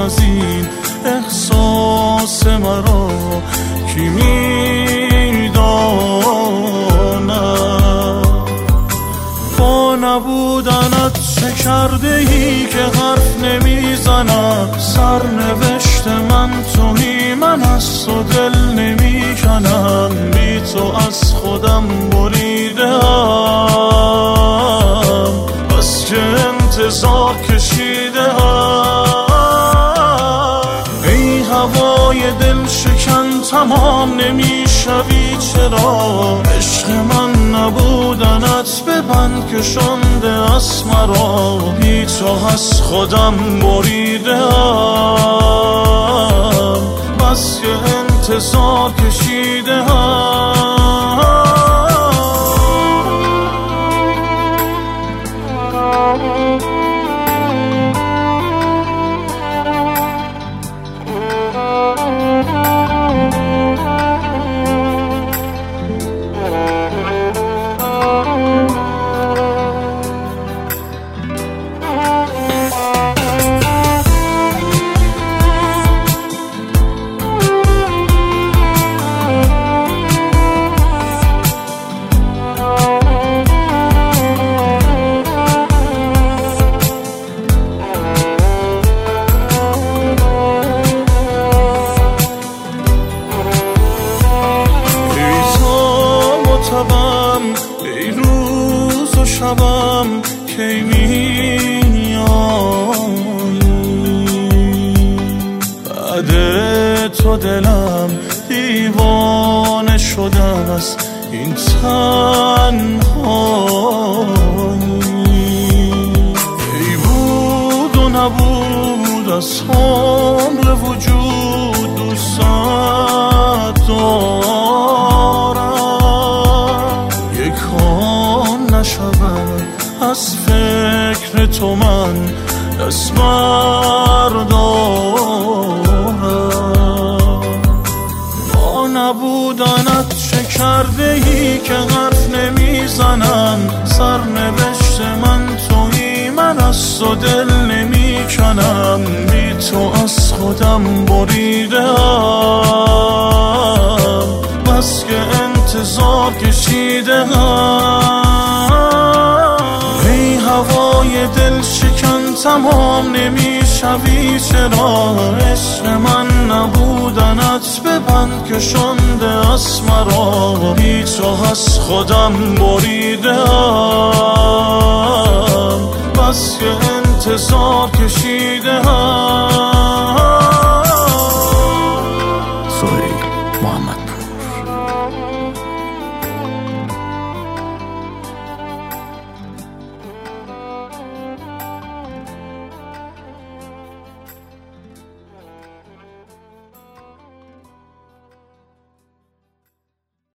از این احساس مرا کی میداند؟ با نبودنت چه کرده ای که حرف نمیزنم؟ سرنوشت من تویی، من از تو دل نمیکنم. بی تو از خودم بریدم، بس که انتظار کشیدم. ای هوای دل شکن تمام نمیشوی چرا؟ عشق من نبودنت ببند که شنده از مرا. بی تو از خودم بریدم، بس که انتظار کشیدم. ای روز و شبم کی میایی؟ بعد تو دلم دیوانه شده است این تنهایی. ای بود و نبود از عمر وجود دوست دارم. نشود از فکر تو من دست بردارم. با نبودنت چه کرده ای که حرف نمیزنم؟ سرنوشت من تویی، من از تو دل نمیکنم. بی تو از خودم بریدم، بس که انتظار کشیدم. ای هوای دل شکن تمام نمیشوی چرا؟ عشق من نبودنت ببند که شنده از مرا. بی تو از خودم بریدم، بس که انتظار کشیدم.